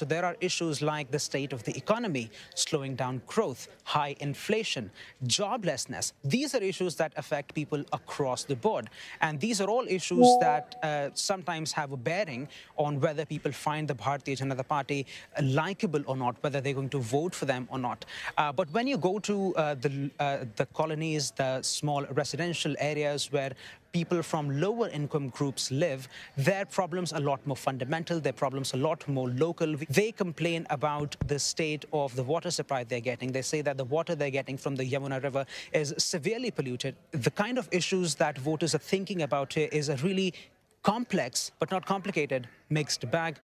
So there are issues like the state of the economy, slowing down growth, high inflation, joblessness. These are issues that affect people across the board. And these are all issues that sometimes have a bearing on whether people find the Bharatiya Janata Party likable or not, whether they're going to vote for them or not. But when you go to the colonies, the small residential areas where people from lower income groups live, their problems are a lot more fundamental, their problems are a lot more local. They complain about the state of the water supply they're getting. They say that the water they're getting from the Yamuna River is severely polluted. The kind of issues that voters are thinking about here is a really complex, but not complicated, mixed bag.